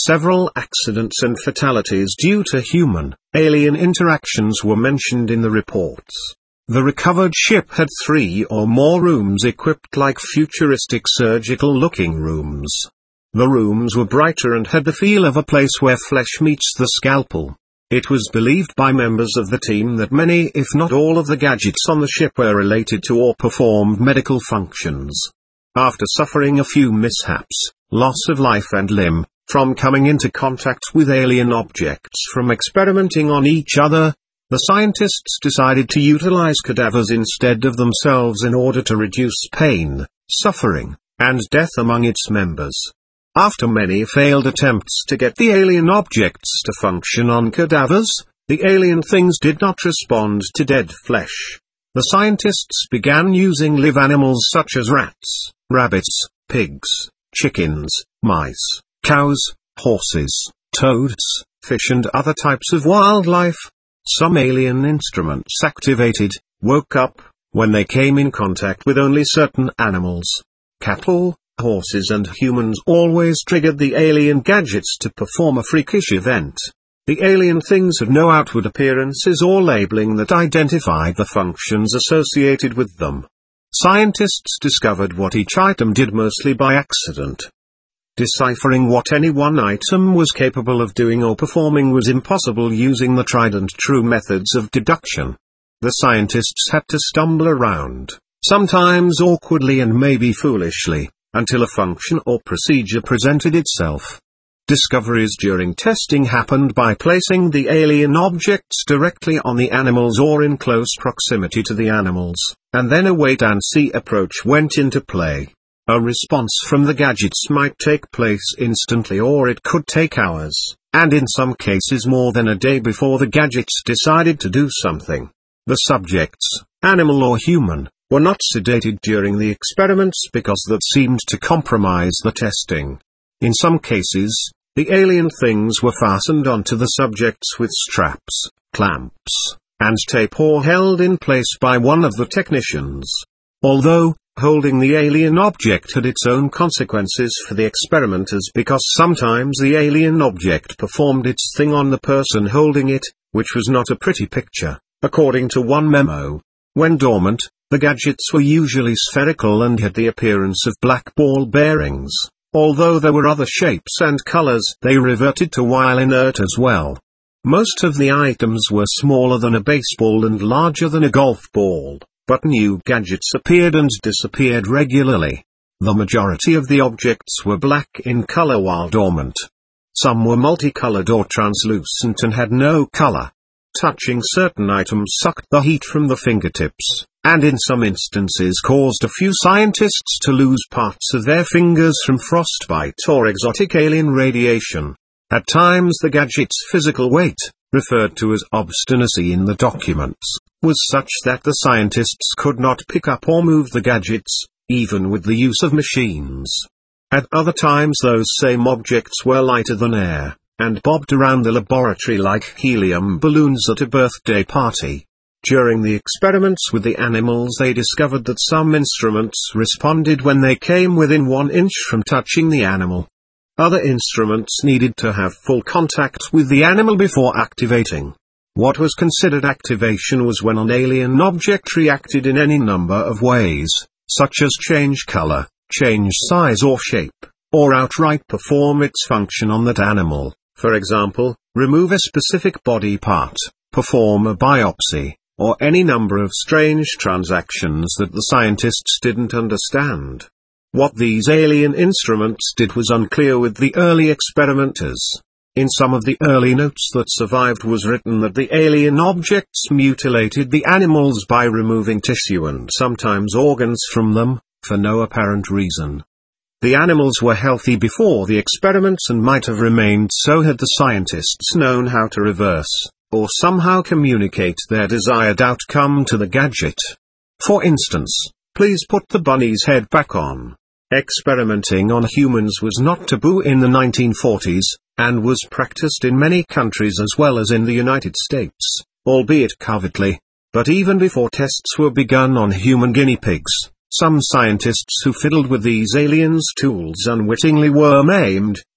Several accidents and fatalities due to human-alien interactions were mentioned in the reports. The recovered ship had 3 or more rooms equipped like futuristic surgical-looking rooms. The rooms were brighter and had the feel of a place where flesh meets the scalpel. It was believed by members of the team that many if not all of the gadgets on the ship were related to or performed medical functions. After suffering a few mishaps, loss of life and limb, from coming into contact with alien objects from experimenting on each other, the scientists decided to utilize cadavers instead of themselves in order to reduce pain, suffering, and death among its members. After many failed attempts to get the alien objects to function on cadavers, the alien things did not respond to dead flesh. The scientists began using live animals such as rats, rabbits, pigs, chickens, mice, cows, horses, toads, fish and other types of wildlife. Some alien instruments activated, woke up, when they came in contact with only certain animals. Cattle, horses and humans always triggered the alien gadgets to perform a freakish event. The alien things had no outward appearances or labeling that identified the functions associated with them. Scientists discovered what each item did mostly by accident. Deciphering what any one item was capable of doing or performing was impossible using the tried and true methods of deduction. The scientists had to stumble around, sometimes awkwardly and maybe foolishly, until a function or procedure presented itself. Discoveries during testing happened by placing the alien objects directly on the animals or in close proximity to the animals, and then a wait-and-see approach went into play. A response from the gadgets might take place instantly or it could take hours, and in some cases more than a day before the gadgets decided to do something. The subjects, animal or human, were not sedated during the experiments because that seemed to compromise the testing. In some cases, the alien things were fastened onto the subjects with straps, clamps, and tape or held in place by one of the technicians. Although, holding the alien object had its own consequences for the experimenters because sometimes the alien object performed its thing on the person holding it, which was not a pretty picture, according to one memo. When dormant, the gadgets were usually spherical and had the appearance of black ball bearings. Although there were other shapes and colors, they reverted to while inert as well. Most of the items were smaller than a baseball and larger than a golf ball. But new gadgets appeared and disappeared regularly. The majority of the objects were black in color while dormant. Some were multicolored or translucent and had no color. Touching certain items sucked the heat from the fingertips, and in some instances caused a few scientists to lose parts of their fingers from frostbite or exotic alien radiation. At times the gadget's physical weight, referred to as obstinacy in the documents, was such that the scientists could not pick up or move the gadgets, even with the use of machines. At other times those same objects were lighter than air, and bobbed around the laboratory like helium balloons at a birthday party. During the experiments with the animals they discovered that some instruments responded when they came within 1 inch from touching the animal. Other instruments needed to have full contact with the animal before activating. What was considered activation was when an alien object reacted in any number of ways, such as change color, change size or shape, or outright perform its function on that animal, for example, remove a specific body part, perform a biopsy, or any number of strange transactions that the scientists didn't understand. What these alien instruments did was unclear with the early experimenters. In some of the early notes that survived was written that the alien objects mutilated the animals by removing tissue and sometimes organs from them, for no apparent reason. The animals were healthy before the experiments and might have remained so had the scientists known how to reverse, or somehow communicate their desired outcome to the gadget. For instance, please put the bunny's head back on. Experimenting on humans was not taboo in the 1940s, and was practiced in many countries as well as in the United States, albeit covertly. But even before tests were begun on human guinea pigs, some scientists who fiddled with these aliens' tools unwittingly were maimed,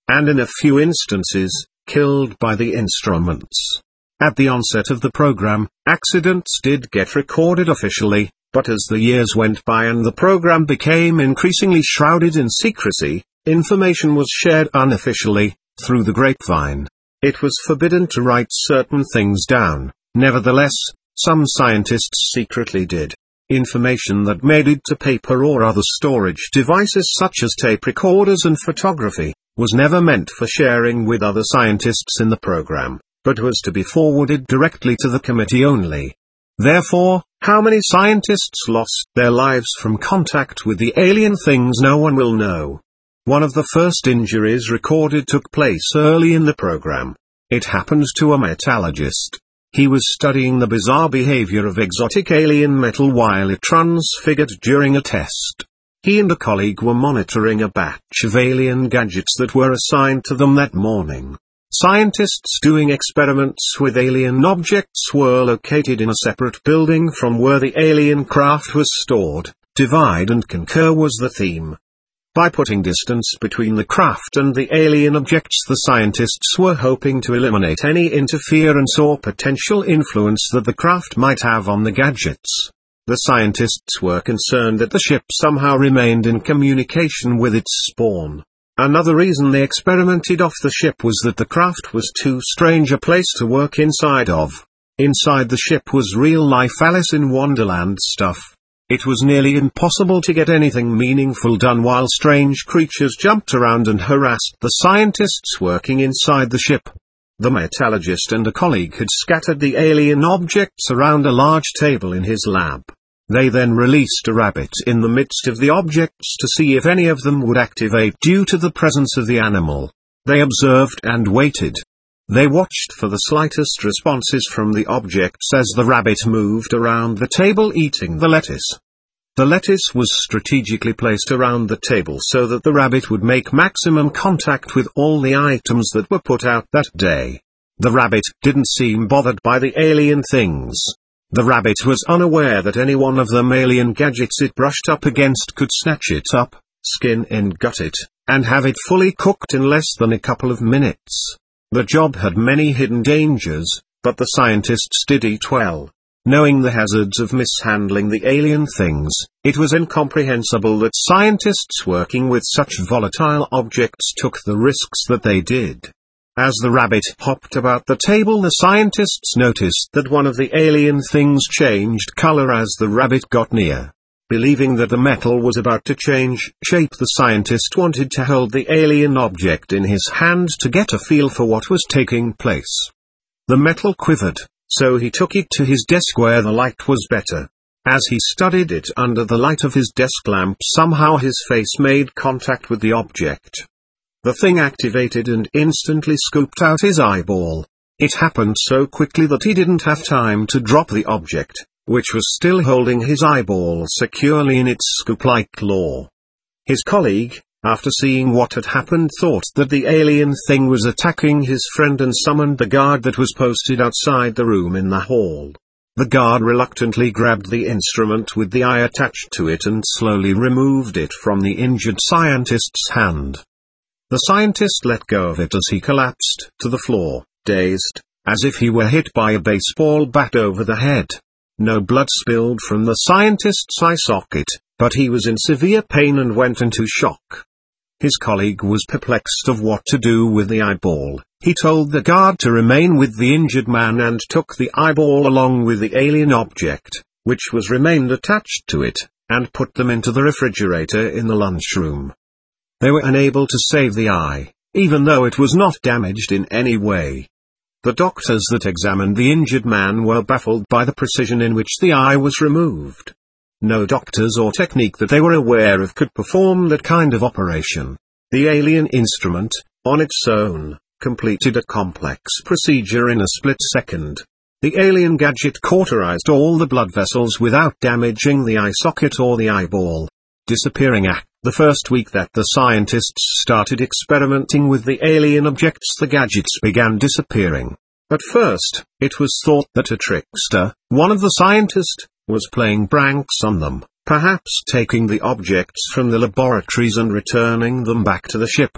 and in a few instances, killed by the instruments. At the onset of the program, accidents did get recorded officially, but as the years went by and the program became increasingly shrouded in secrecy, information was shared unofficially, through the grapevine. It was forbidden to write certain things down. Nevertheless, some scientists secretly did. Information that made it to paper or other storage devices such as tape recorders and photography, was never meant for sharing with other scientists in the program, but was to be forwarded directly to the committee only. Therefore, how many scientists lost their lives from contact with the alien things no one will know. One of the first injuries recorded took place early in the program. It happened to a metallurgist. He was studying the bizarre behavior of exotic alien metal while it transfigured during a test. He and a colleague were monitoring a batch of alien gadgets that were assigned to them that morning. Scientists doing experiments with alien objects were located in a separate building from where the alien craft was stored. Divide and conquer was the theme. By putting distance between the craft and the alien objects, the scientists were hoping to eliminate any interference or potential influence that the craft might have on the gadgets. The scientists were concerned that the ship somehow remained in communication with its spawn. Another reason they experimented off the ship was that the craft was too strange a place to work inside of. Inside the ship was real-life Alice in Wonderland stuff. It was nearly impossible to get anything meaningful done while strange creatures jumped around and harassed the scientists working inside the ship. The metallurgist and a colleague had scattered the alien objects around a large table in his lab. They then released a rabbit in the midst of the objects to see if any of them would activate due to the presence of the animal. They observed and waited. They watched for the slightest responses from the objects as the rabbit moved around the table eating the lettuce. The lettuce was strategically placed around the table so that the rabbit would make maximum contact with all the items that were put out that day. The rabbit didn't seem bothered by the alien things. The rabbit was unaware that any one of them alien gadgets it brushed up against could snatch it up, skin and gut it, and have it fully cooked in less than a couple of minutes. The job had many hidden dangers, but the scientists did eat well. Knowing the hazards of mishandling the alien things, it was incomprehensible that scientists working with such volatile objects took the risks that they did. As the rabbit hopped about the table, the scientists noticed that one of the alien things changed color as the rabbit got near. Believing that the metal was about to change shape, the scientist wanted to hold the alien object in his hand to get a feel for what was taking place. The metal quivered, so he took it to his desk where the light was better. As he studied it under the light of his desk lamp, somehow his face made contact with the object. The thing activated and instantly scooped out his eyeball. It happened so quickly that he didn't have time to drop the object, which was still holding his eyeball securely in its scoop-like claw. His colleague, after seeing what had happened, thought that the alien thing was attacking his friend and summoned the guard that was posted outside the room in the hall. The guard reluctantly grabbed the instrument with the eye attached to it and slowly removed it from the injured scientist's hand. The scientist let go of it as he collapsed to the floor, dazed, as if he were hit by a baseball bat over the head. No blood spilled from the scientist's eye socket, but he was in severe pain and went into shock. His colleague was perplexed of what to do with the eyeball. He told the guard to remain with the injured man and took the eyeball along with the alien object, which was remained attached to it, and put them into the refrigerator in the lunchroom. They were unable to save the eye, even though it was not damaged in any way. The doctors that examined the injured man were baffled by the precision in which the eye was removed. No doctors or technique that they were aware of could perform that kind of operation. The alien instrument, on its own, completed a complex procedure in a split second. The alien gadget cauterized all the blood vessels without damaging the eye socket or the eyeball. Disappearing at the first week that the scientists started experimenting with the alien objects, the gadgets began disappearing. At first, it was thought that a trickster, one of the scientists, was playing pranks on them, perhaps taking the objects from the laboratories and returning them back to the ship.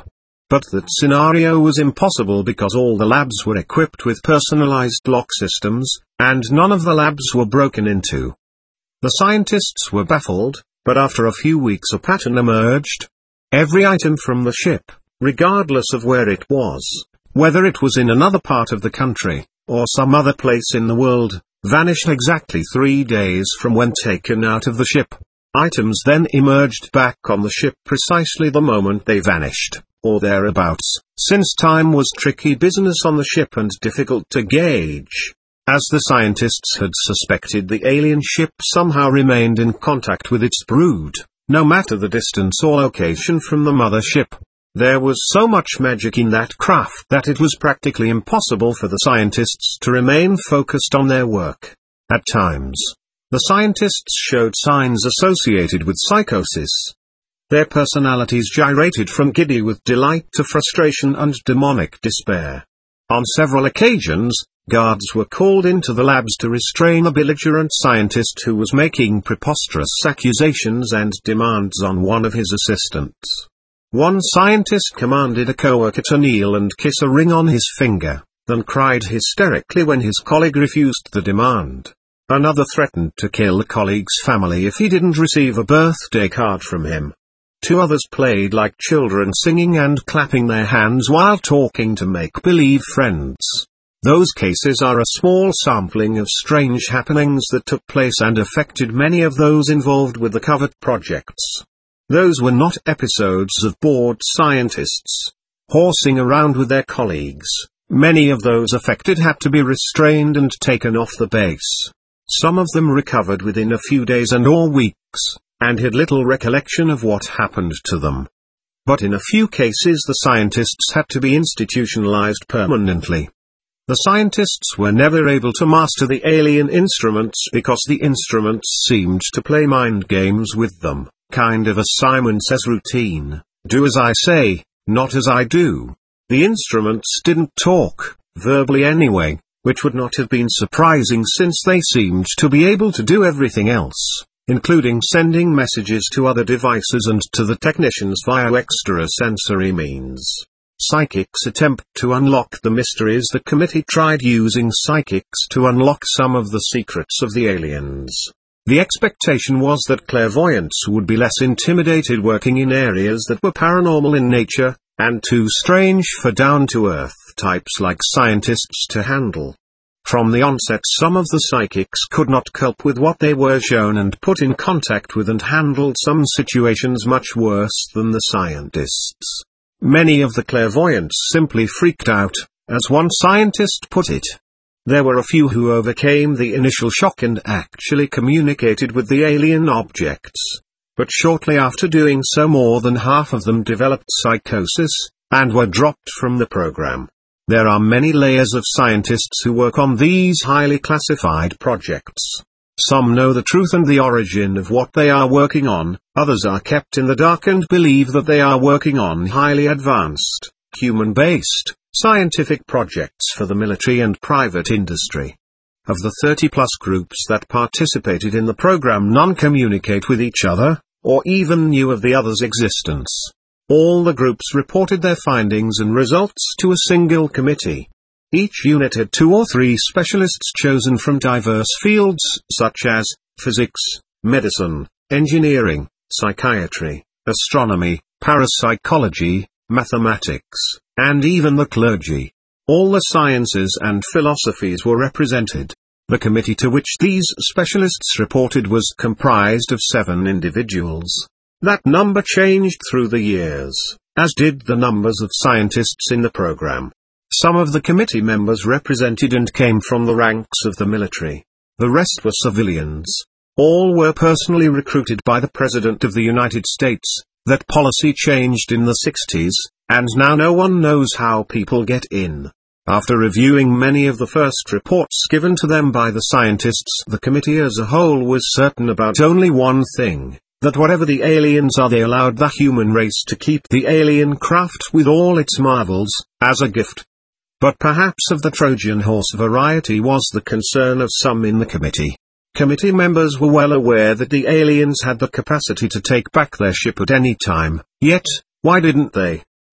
But that scenario was impossible because all the labs were equipped with personalized lock systems, and none of the labs were broken into. The scientists were baffled, but after a few weeks a pattern emerged. Every item from the ship, regardless of where it was, whether it was in another part of the country, or some other place in the world, vanished exactly 3 days from when taken out of the ship. Items then emerged back on the ship precisely the moment they vanished, or thereabouts, since time was tricky business on the ship and difficult to gauge. As the scientists had suspected, the alien ship somehow remained in contact with its brood, no matter the distance or location from the mother ship. There was so much magic in that craft that it was practically impossible for the scientists to remain focused on their work. At times, the scientists showed signs associated with psychosis. Their personalities gyrated from giddy with delight to frustration and demonic despair. On several occasions, guards were called into the labs to restrain a belligerent scientist who was making preposterous accusations and demands on one of his assistants. One scientist commanded a coworker to kneel and kiss a ring on his finger, then cried hysterically when his colleague refused the demand. Another threatened to kill the colleague's family if he didn't receive a birthday card from him. 2 others played like children, singing and clapping their hands while talking to make-believe friends. Those cases are a small sampling of strange happenings that took place and affected many of those involved with the covert projects. Those were not episodes of bored scientists horsing around with their colleagues. Many of those affected had to be restrained and taken off the base. Some of them recovered within a few days and/or weeks, and had little recollection of what happened to them. But in a few cases the scientists had to be institutionalized permanently. The scientists were never able to master the alien instruments because the instruments seemed to play mind games with them, kind of a Simon Says routine, do as I say, not as I do. The instruments didn't talk, verbally anyway, which would not have been surprising since they seemed to be able to do everything else, including sending messages to other devices and to the technicians via extrasensory means. Psychics attempt to unlock the mysteries. The committee tried using psychics to unlock some of the secrets of the aliens. The expectation was that clairvoyants would be less intimidated working in areas that were paranormal in nature, and too strange for down-to-earth types like scientists to handle. From the onset, some of the psychics could not cope with what they were shown and put in contact with and handled some situations much worse than the scientists. Many of the clairvoyants simply freaked out, as one scientist put it. There were a few who overcame the initial shock and actually communicated with the alien objects. But shortly after doing so, more than half of them developed psychosis, and were dropped from the program. There are many layers of scientists who work on these highly classified projects. Some know the truth and the origin of what they are working on, others are kept in the dark and believe that they are working on highly advanced, human-based, scientific projects for the military and private industry. Of the 30-plus groups that participated in the program, none communicate with each other, or even knew of the other's existence. All the groups reported their findings and results to a single committee. Each unit had 2 or 3 specialists chosen from diverse fields such as physics, medicine, engineering, psychiatry, astronomy, parapsychology, mathematics, and even the clergy. All the sciences and philosophies were represented. The committee to which these specialists reported was comprised of 7 individuals. That number changed through the years, as did the numbers of scientists in the program. Some of the committee members represented and came from the ranks of the military. The rest were civilians. All were personally recruited by the President of the United States. That policy changed in the 60s, and now no one knows how people get in. After reviewing many of the first reports given to them by the scientists, the committee as a whole was certain about only one thing, that whatever the aliens are, they allowed the human race to keep the alien craft with all its marvels, as a gift. But perhaps of the Trojan horse variety was the concern of some in the committee. Committee members were well aware that the aliens had the capacity to take back their ship at any time, yet, why didn't they?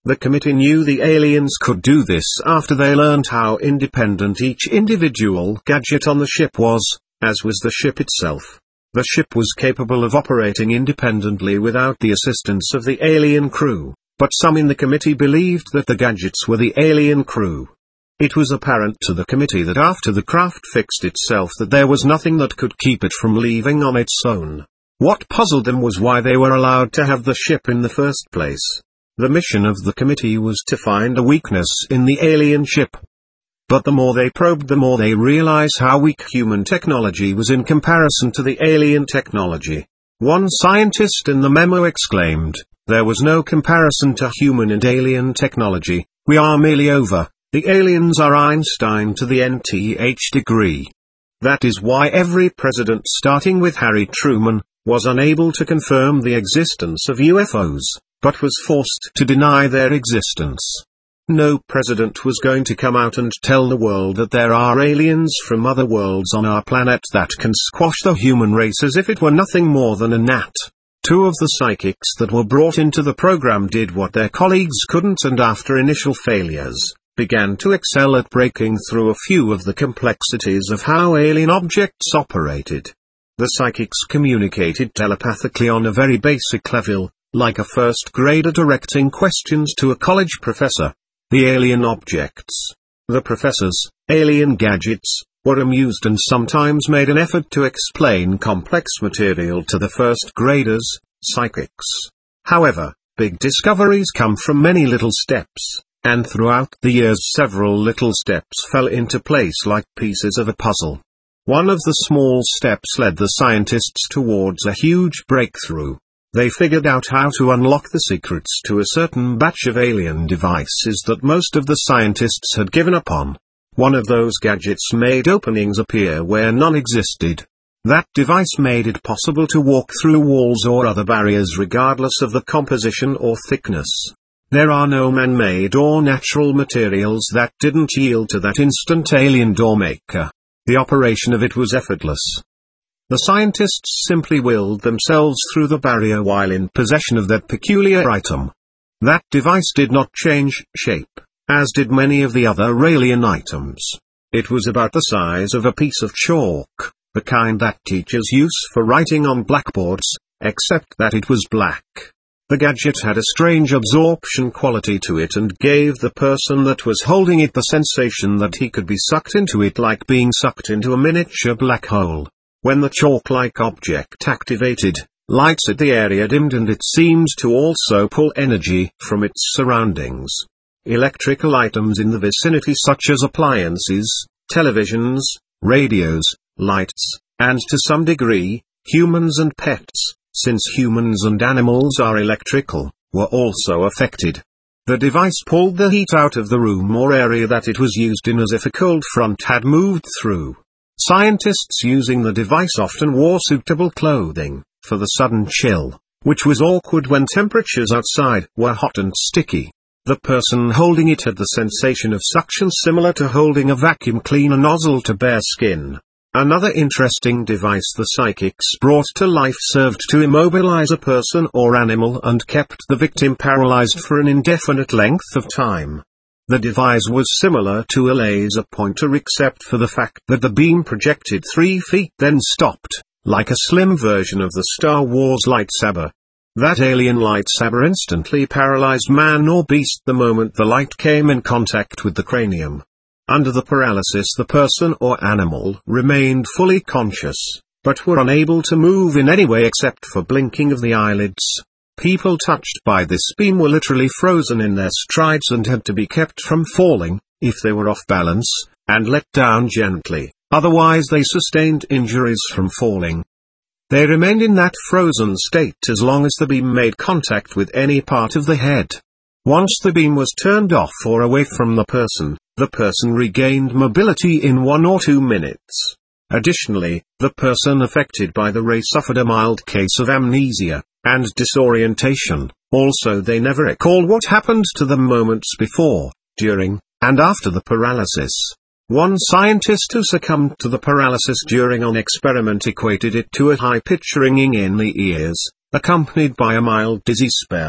The committee knew the aliens could do this after they learned how independent each individual gadget on the ship was, as was the ship itself. The ship was capable of operating independently without the assistance of the alien crew, but some in the committee believed that the gadgets were the alien crew. It was apparent to the committee that after the craft fixed itself that there was nothing that could keep it from leaving on its own. What puzzled them was why they were allowed to have the ship in the first place. The mission of the committee was to find a weakness in the alien ship. But the more they probed, the more they realized how weak human technology was in comparison to the alien technology. One scientist in the memo exclaimed, "There was no comparison to human and alien technology. We are merely over. The aliens are Einstein to the nth degree." That is why every president, starting with Harry Truman, was unable to confirm the existence of UFOs, but was forced to deny their existence. No president was going to come out and tell the world that there are aliens from other worlds on our planet that can squash the human race as if it were nothing more than a gnat. Two of the psychics that were brought into the program did what their colleagues couldn't, and after initial failures, began to excel at breaking through a few of the complexities of how alien objects operated. The psychics communicated telepathically on a very basic level, like a first grader directing questions to a college professor. The alien objects, the professor's alien gadgets, were amused and sometimes made an effort to explain complex material to the first graders, psychics. However, big discoveries come from many little steps, and throughout the years several little steps fell into place like pieces of a puzzle. One of the small steps led the scientists towards a huge breakthrough. They figured out how to unlock the secrets to a certain batch of alien devices that most of the scientists had given up on. One of those gadgets made openings appear where none existed. That device made it possible to walk through walls or other barriers regardless of the composition or thickness. There are no man-made or natural materials that didn't yield to that instant alien doormaker. The operation of it was effortless. The scientists simply willed themselves through the barrier while in possession of that peculiar item. That device did not change shape, as did many of the other alien items. It was about the size of a piece of chalk, the kind that teachers use for writing on blackboards, except that it was black. The gadget had a strange absorption quality to it and gave the person that was holding it the sensation that he could be sucked into it, like being sucked into a miniature black hole. When the chalk-like object activated, lights at the area dimmed and it seemed to also pull energy from its surroundings. Electrical items in the vicinity such as appliances, televisions, radios, lights, and to some degree, humans and pets, since humans and animals are electrical, were also affected. The device pulled the heat out of the room or area that it was used in as if a cold front had moved through. Scientists using the device often wore suitable clothing for the sudden chill, which was awkward when temperatures outside were hot and sticky. The person holding it had the sensation of suction similar to holding a vacuum cleaner nozzle to bare skin. Another interesting device the psychics brought to life served to immobilize a person or animal and kept the victim paralyzed for an indefinite length of time. The device was similar to a laser pointer except for the fact that the beam projected 3 feet then stopped, like a slim version of the Star Wars lightsaber. That alien lightsaber instantly paralyzed man or beast the moment the light came in contact with the cranium. Under the paralysis the person or animal remained fully conscious, but were unable to move in any way except for blinking of the eyelids. People touched by this beam were literally frozen in their strides and had to be kept from falling, if they were off balance, and let down gently, otherwise they sustained injuries from falling. They remained in that frozen state as long as the beam made contact with any part of the head. Once the beam was turned off or away from the person regained mobility in 1 or 2 minutes. Additionally, the person affected by the ray suffered a mild case of amnesia and disorientation. Also, they never recall what happened to them moments before, during, and after the paralysis. One scientist who succumbed to the paralysis during an experiment equated it to a high-pitched ringing in the ears, accompanied by a mild dizzy spell,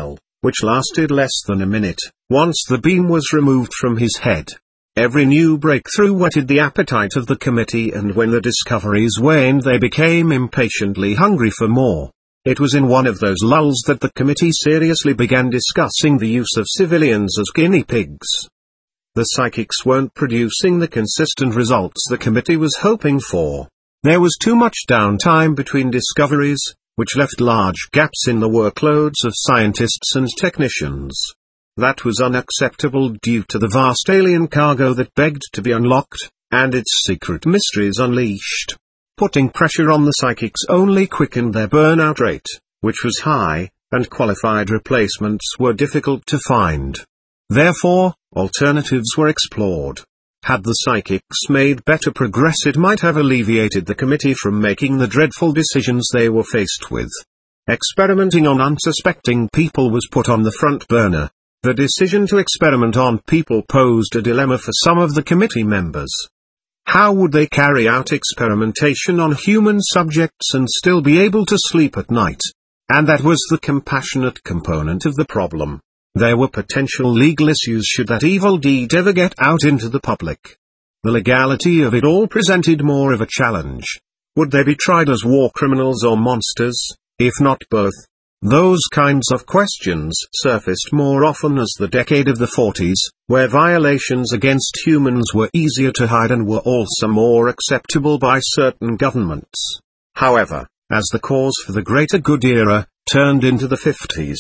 which lasted less than a minute, once the beam was removed from his head. Every new breakthrough whetted the appetite of the committee, and when the discoveries waned they became impatiently hungry for more. It was in one of those lulls that the committee seriously began discussing the use of civilians as guinea pigs. The psychics weren't producing the consistent results the committee was hoping for. There was too much downtime between discoveries, which left large gaps in the workloads of scientists and technicians. That was unacceptable due to the vast alien cargo that begged to be unlocked, and its secret mysteries unleashed. Putting pressure on the psychics only quickened their burnout rate, which was high, and qualified replacements were difficult to find. Therefore, alternatives were explored. Had the psychics made better progress, it might have alleviated the committee from making the dreadful decisions they were faced with. Experimenting on unsuspecting people was put on the front burner. The decision to experiment on people posed a dilemma for some of the committee members. How would they carry out experimentation on human subjects and still be able to sleep at night? And that was the compassionate component of the problem. There were potential legal issues should that evil deed ever get out into the public. The legality of it all presented more of a challenge. Would they be tried as war criminals or monsters, if not both? Those kinds of questions surfaced more often as the decade of the 40s, where violations against humans were easier to hide and were also more acceptable by certain governments. However, as the cause for the greater good era turned into the 50s,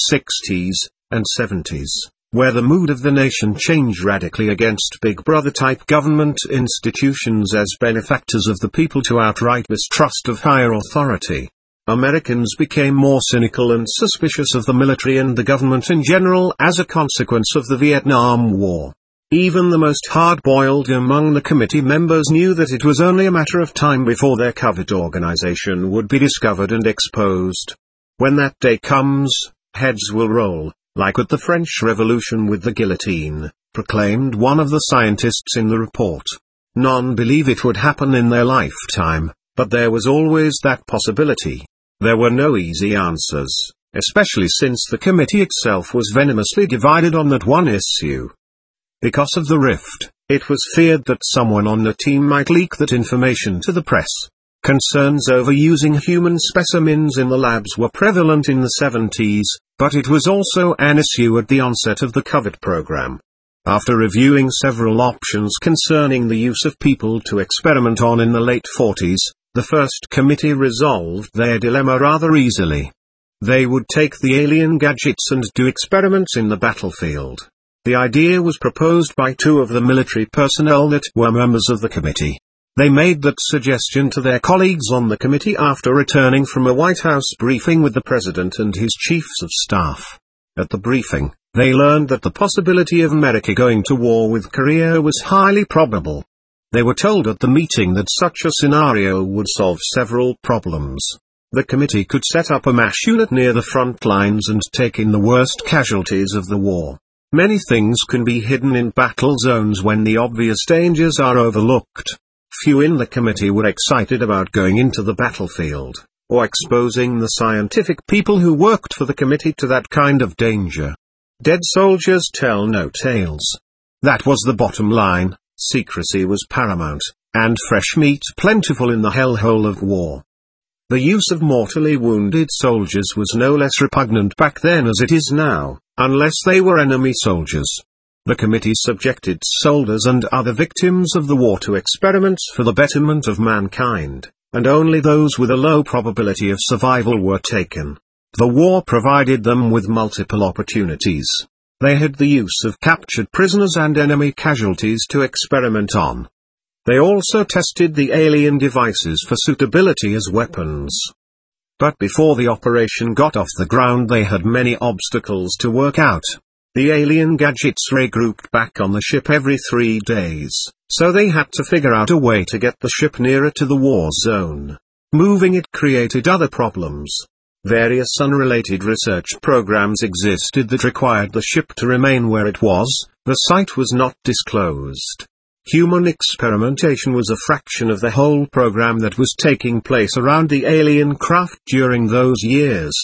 60s, and 70s, where the mood of the nation changed radically against Big Brother-type government institutions as benefactors of the people to outright mistrust of higher authority, Americans became more cynical and suspicious of the military and the government in general as a consequence of the Vietnam War. Even the most hard-boiled among the committee members knew that it was only a matter of time before their covert organization would be discovered and exposed. When that day comes, heads will roll, like at the French Revolution with the guillotine, proclaimed one of the scientists in the report. None believe it would happen in their lifetime, but there was always that possibility. There were no easy answers, especially since the committee itself was venomously divided on that one issue. Because of the rift, it was feared that someone on the team might leak that information to the press. Concerns over using human specimens in the labs were prevalent in the 70s, but it was also an issue at the onset of the covert program. After reviewing several options concerning the use of people to experiment on in the late 40s, the first committee resolved their dilemma rather easily. They would take the alien gadgets and do experiments in the battlefield. The idea was proposed by two of the military personnel that were members of the committee. They made that suggestion to their colleagues on the committee after returning from a White House briefing with the president and his chiefs of staff. At the briefing, they learned that the possibility of America going to war with Korea was highly probable. They were told at the meeting that such a scenario would solve several problems. The committee could set up a MASH unit near the front lines and take in the worst casualties of the war. Many things can be hidden in battle zones when the obvious dangers are overlooked. Few in the committee were excited about going into the battlefield, or exposing the scientific people who worked for the committee to that kind of danger. Dead soldiers tell no tales. That was the bottom line. Secrecy was paramount, and fresh meat plentiful in the hellhole of war. The use of mortally wounded soldiers was no less repugnant back then as it is now, unless they were enemy soldiers. The committee subjected soldiers and other victims of the war to experiments for the betterment of mankind, and only those with a low probability of survival were taken. The war provided them with multiple opportunities. They had the use of captured prisoners and enemy casualties to experiment on. They also tested the alien devices for suitability as weapons. But before the operation got off the ground they had many obstacles to work out. The alien gadgets regrouped back on the ship every 3 days, so they had to figure out a way to get the ship nearer to the war zone. Moving it created other problems. Various unrelated research programs existed that required the ship to remain where it was. The site was not disclosed. Human experimentation was a fraction of the whole program that was taking place around the alien craft during those years.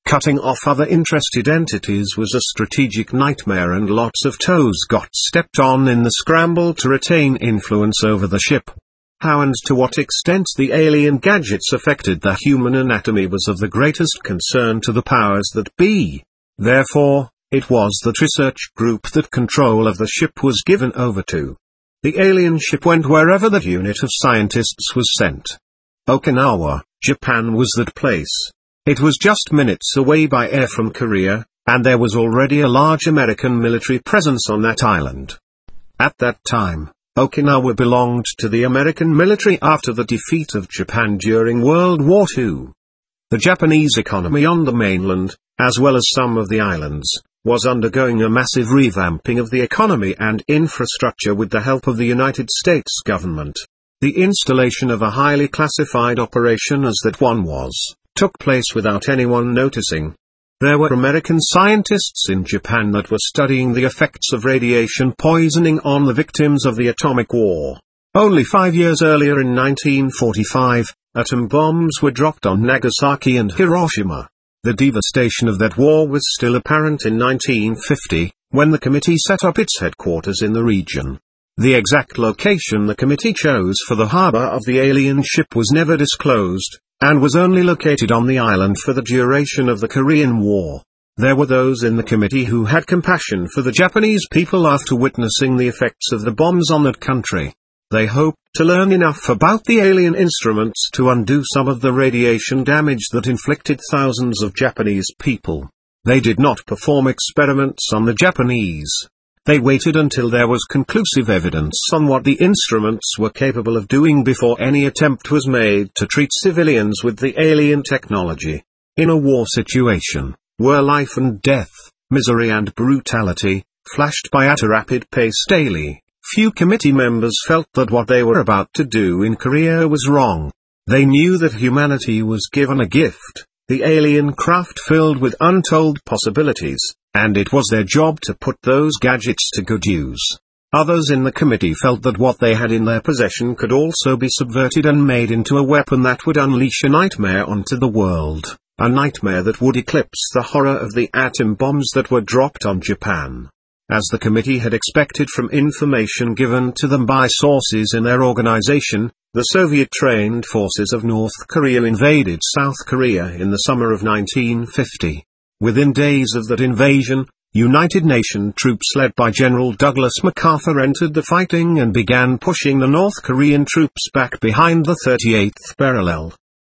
Cutting off other interested entities was a strategic nightmare, and lots of toes got stepped on in the scramble to retain influence over the ship. How and to what extent the alien gadgets affected the human anatomy was of the greatest concern to the powers that be. Therefore, it was that research group that control of the ship was given over to. The alien ship went wherever that unit of scientists was sent. Okinawa, Japan was that place. It was just minutes away by air from Korea, and there was already a large American military presence on that island. At that time, Okinawa belonged to the American military after the defeat of Japan during World War II. The Japanese economy on the mainland, as well as some of the islands, was undergoing a massive revamping of the economy and infrastructure with the help of the United States government. The installation of a highly classified operation, as that one was, took place without anyone noticing. There were American scientists in Japan that were studying the effects of radiation poisoning on the victims of the atomic war. Only 5 years earlier, in 1945, atom bombs were dropped on Nagasaki and Hiroshima. The devastation of that war was still apparent in 1950, when the committee set up its headquarters in the region. The exact location the committee chose for the harbor of the alien ship was never disclosed, and was only located on the island for the duration of the Korean War. There were those in the committee who had compassion for the Japanese people after witnessing the effects of the bombs on that country. They hoped to learn enough about the alien instruments to undo some of the radiation damage that inflicted thousands of Japanese people. They did not perform experiments on the Japanese. They waited until there was conclusive evidence on what the instruments were capable of doing before any attempt was made to treat civilians with the alien technology. In a war situation, where life and death, misery and brutality, flashed by at a rapid pace daily, few committee members felt that what they were about to do in Korea was wrong. They knew that humanity was given a gift, the alien craft filled with untold possibilities, and it was their job to put those gadgets to good use. Others in the committee felt that what they had in their possession could also be subverted and made into a weapon that would unleash a nightmare onto the world, a nightmare that would eclipse the horror of the atom bombs that were dropped on Japan. As the committee had expected from information given to them by sources in their organization, the Soviet-trained forces of North Korea invaded South Korea in the summer of 1950. Within days of that invasion, United Nations troops led by General Douglas MacArthur entered the fighting and began pushing the North Korean troops back behind the 38th parallel.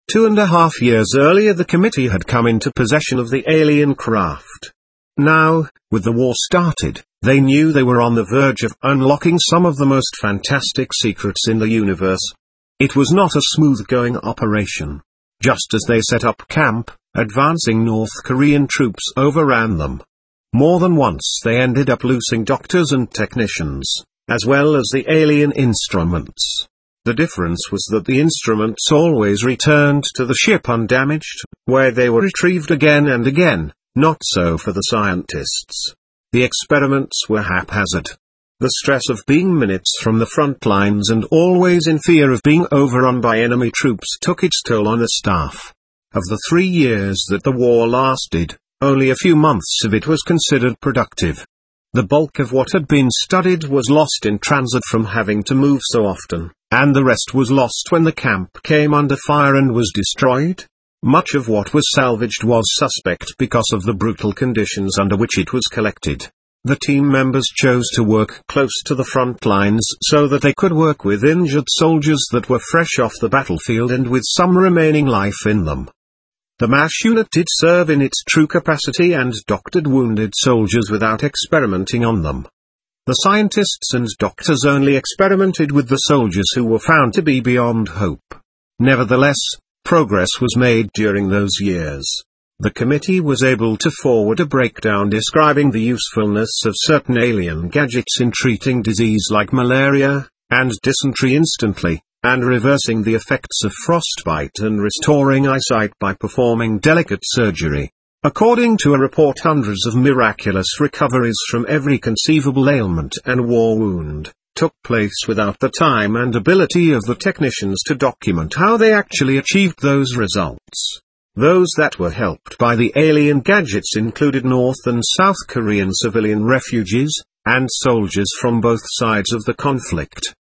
2.5 years earlier, the committee had come into possession of the alien craft. Now, with the war started, they knew they were on the verge of unlocking some of the most fantastic secrets in the universe. It was not a smooth-going operation. Just as they set up camp, advancing North Korean troops overran them. More than once they ended up losing doctors and technicians, as well as the alien instruments. The difference was that the instruments always returned to the ship undamaged, where they were retrieved again and again. Not so for the scientists. The experiments were haphazard. The stress of being minutes from the front lines and always in fear of being overrun by enemy troops took its toll on the staff. Of the 3 years that the war lasted, only a few months of it was considered productive. The bulk of what had been studied was lost in transit from having to move so often, and the rest was lost when the camp came under fire and was destroyed. Much of what was salvaged was suspect because of the brutal conditions under which it was collected. The team members chose to work close to the front lines so that they could work with injured soldiers that were fresh off the battlefield and with some remaining life in them. The MASH unit did serve in its true capacity and doctored wounded soldiers without experimenting on them. The scientists and doctors only experimented with the soldiers who were found to be beyond hope. Nevertheless, progress was made during those years. The committee was able to forward a breakdown describing the usefulness of certain alien gadgets in treating disease like malaria and dysentery instantly, and reversing the effects of frostbite and restoring eyesight by performing delicate surgery. According to a report, hundreds of miraculous recoveries from every conceivable ailment and war wound took place without the time and ability of the technicians to document how they actually achieved those results. Those that were helped by the alien gadgets included North and South Korean civilian refugees, and soldiers from both sides of the conflict.